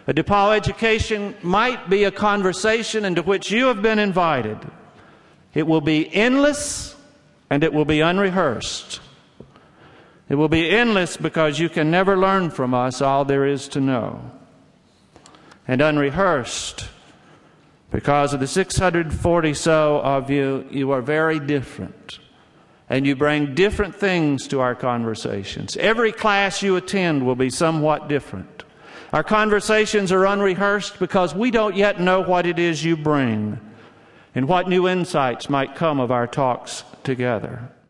A DePaul education might be a conversation into which you have been invited. It will be endless and it will be unrehearsed. It will be endless because you can never learn from us all there is to know. And unrehearsed because of the 640 so of you, you are very different. And you bring different things to our conversations. Every class you attend will be somewhat different. Our conversations are unrehearsed because we don't yet know what it is you bring and what new insights might come of our talks together.